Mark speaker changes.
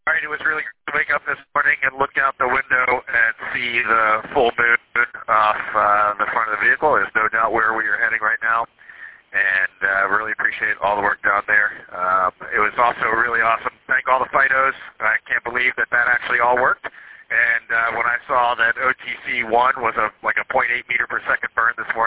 Speaker 1: All right, it was really good to wake up this morning and look out the window and see the full moon off the front of the vehicle. There's no doubt where we are heading right now, and really appreciate all the work down there. It was also really awesome. Thank all the FIDOs. I can't believe that actually all worked. And when I saw that OTC 1 was like a 0.8 meter per second burn this morning,